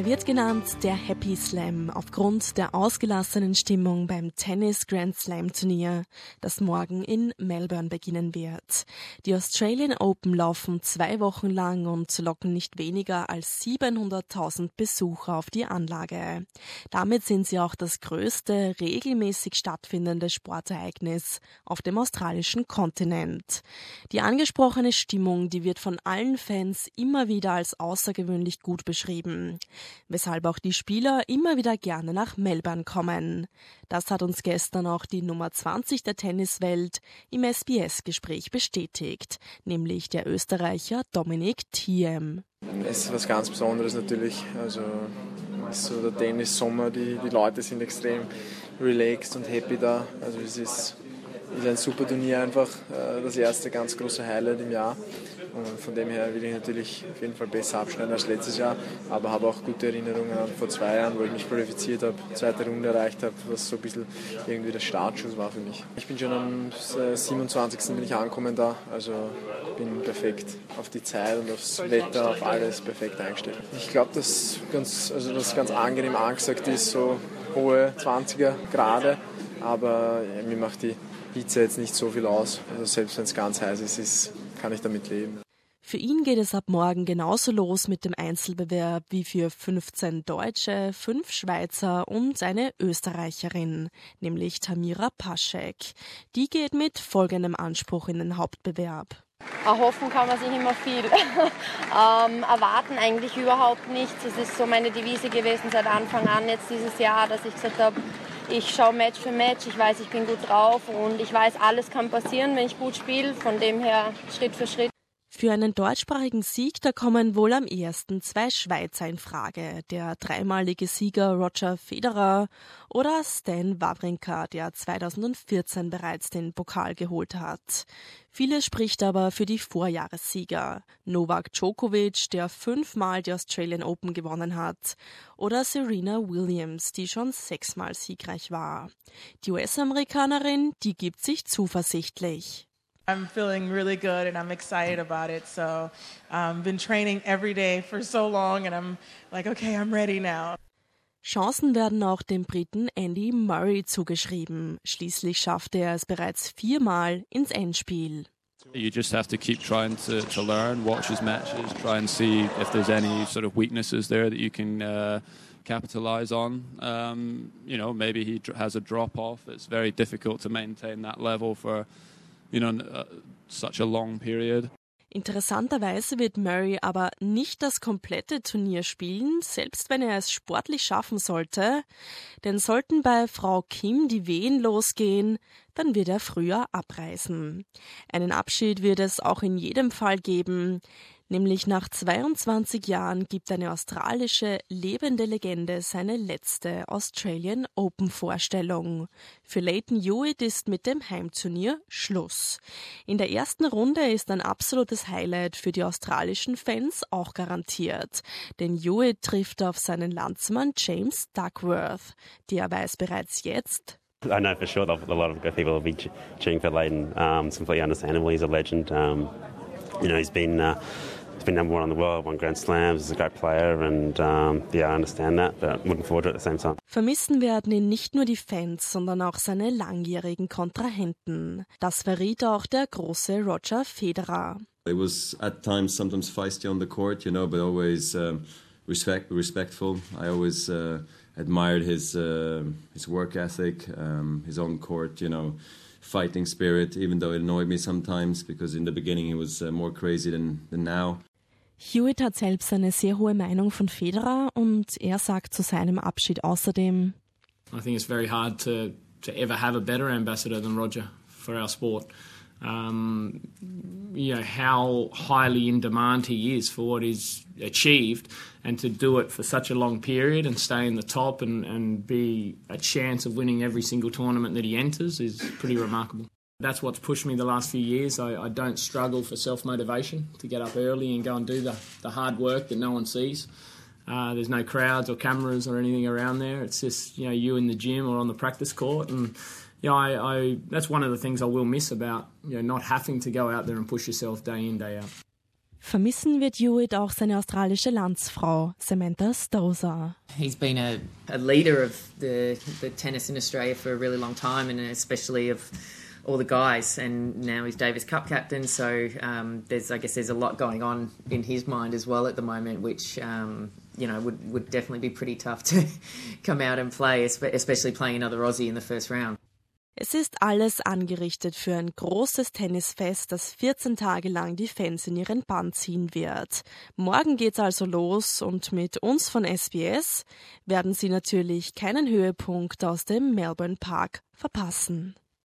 Er wird genannt der Happy Slam aufgrund der ausgelassenen Stimmung beim Tennis Grand Slam Turnier, das morgen in Melbourne beginnen wird. Die Australian Open laufen 2 Wochen lang und locken nicht weniger als 700.000 Besucher auf die Anlage. Damit sind sie auch das größte regelmäßig stattfindende Sportereignis auf dem australischen Kontinent. Die angesprochene Stimmung, die wird von allen Fans immer wieder als außergewöhnlich gut beschrieben, weshalb auch die Spieler immer wieder gerne nach Melbourne kommen. Das hat uns gestern auch die Nummer 20 der Tenniswelt im SBS-Gespräch bestätigt, nämlich der Österreicher Dominic Thiem. Es ist was ganz Besonderes natürlich, also so der Tennis-Sommer, die Leute sind extrem relaxed und happy da, also es ist ein super Turnier einfach, das erste ganz große Highlight im Jahr. Und von dem her will ich natürlich auf jeden Fall besser abschneiden als letztes Jahr, aber habe auch gute Erinnerungen an vor 2 Jahren, wo ich mich qualifiziert habe, 2. Runde erreicht habe, was so ein bisschen irgendwie der Startschuss war für mich. Ich bin schon am 27. bin ich angekommen da, also bin perfekt auf die Zeit und aufs Wetter, auf alles perfekt eingestellt. Ich glaube, dass ganz angenehm angesagt ist, so hohe 20er Grad, aber mir macht die Hitze jetzt nicht so viel aus, also selbst wenn es ganz heiß ist, kann ich damit leben. Für ihn geht es ab morgen genauso los mit dem Einzelbewerb wie für 15 Deutsche, 5 Schweizer und eine Österreicherin, nämlich Tamira Paschek. Die geht mit folgendem Anspruch in den Hauptbewerb. Erhoffen kann man sich immer viel. Erwarten eigentlich überhaupt nichts. Es ist so meine Devise gewesen seit Anfang an jetzt dieses Jahr, dass ich gesagt habe, ich schaue Match für Match, ich weiß, ich bin gut drauf und ich weiß, alles kann passieren, wenn ich gut spiele. Von dem her Schritt für Schritt. Für einen deutschsprachigen Sieg, da kommen wohl am ehesten 2 Schweizer in Frage. Der dreimalige Sieger Roger Federer oder Stan Wawrinka, der 2014 bereits den Pokal geholt hat. Vieles spricht aber für die Vorjahressieger. Novak Djokovic, der 5-mal die Australian Open gewonnen hat. Oder Serena Williams, die schon 6-mal siegreich war. Die US-Amerikanerin, die gibt sich zuversichtlich. I'm feeling really good and I'm excited about it. So been training every day for so long and I'm like, okay, I'm ready now. Chancen werden auch dem Briten Andy Murray zugeschrieben. Schließlich schaffte er es bereits 4-mal ins Endspiel. You just have to keep trying to learn, watch his matches, try and see if there's any sort of weaknesses there that you can capitalize on. Maybe he has a drop-off. It's very difficult to maintain that level for such a long period. Interessanterweise wird Murray aber nicht das komplette Turnier spielen, selbst wenn er es sportlich schaffen sollte. Denn sollten bei Frau Kim die Wehen losgehen, dann wird er früher abreisen. Einen Abschied wird es auch in jedem Fall geben. Nämlich nach 22 Jahren gibt eine australische lebende Legende seine letzte Australian Open-Vorstellung. Für Lleyton Hewitt ist mit dem Heimturnier Schluss. In der ersten Runde ist ein absolutes Highlight für die australischen Fans auch garantiert. Denn Hewitt trifft auf seinen Landsmann James Duckworth. Der weiß bereits jetzt: I know for sure that a lot of people will be cheering for Lleyton. It's completely understandable. He's a legend. He's been number 1 in the world, won Grand Slams, he's a great player and I understand that, but looking forward to it at the same time. Vermissen werden ihn nicht nur die Fans, sondern auch seine langjährigen Kontrahenten. Das verriet auch der große Roger Federer. It was at times sometimes feisty on the court, but always respectful. I always admired his work ethic, his own court, fighting spirit, even though it annoyed me sometimes because in the beginning he was more crazy than now. Hewitt hat selbst eine sehr hohe Meinung von Federer und er sagt zu seinem Abschied außerdem: I think it's very hard to ever have a better ambassador than Roger for our sport. How highly in demand he is for what he's achieved, and to do it for such a long period and stay in the top and be a chance of winning every single tournament that he enters is pretty remarkable. That's what's pushed me the last few years. I don't struggle for self-motivation to get up early and go and do the hard work that no one sees. There's no crowds or cameras or anything around there. It's just you in the gym or on the practice court, and that's one of the things I will miss about not having to go out there and push yourself day in, day out. Vermissen wird Hewitt auch seine australische Landsfrau, Samantha Stosur. He's been a leader of the tennis in Australia for a really long time, and especially of all the guys, and now he's Davis Cup captain, so there's a lot going on in his mind as well at the moment, which would definitely be pretty tough to come out and play, especially playing another Aussie in the first round. Es ist alles angerichtet für ein großes Tennisfest, das 14 Tage lang die Fans in ihren Bann ziehen wird. Morgen geht's also los und mit uns von SBS werden Sie natürlich keinen Höhepunkt aus dem Melbourne Park verpassen.